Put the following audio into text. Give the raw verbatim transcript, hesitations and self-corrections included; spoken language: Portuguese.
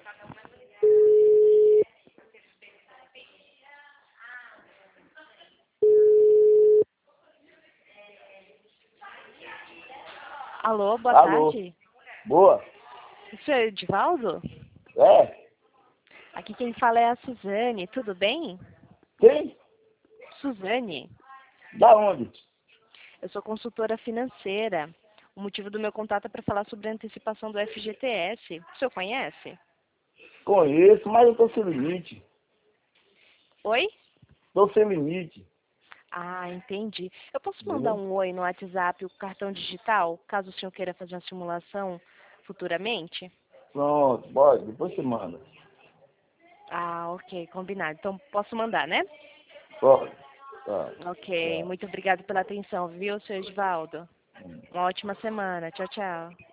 Alô, boa Alô. tarde. Boa. Isso é Edivaldo? É? Aqui quem fala é a Suzane, tudo bem? Quem? Suzane, Da onde? eu sou consultora financeira. O motivo do meu contato é para falar sobre a antecipação do F G T S. O senhor conhece? Conheço, mas eu tô sem limite. Oi? Tô sem limite. Ah, entendi. Eu posso mandar Entendeu? um oi no WhatsApp, o cartão digital, caso o senhor queira fazer uma simulação futuramente? Pronto, pode. Depois você manda. Ah, ok, combinado. Então posso mandar, né? Pode. Tá. Ok, Tá. muito obrigada pela atenção, viu, senhor Edivaldo? Uma ótima semana. Tchau, tchau.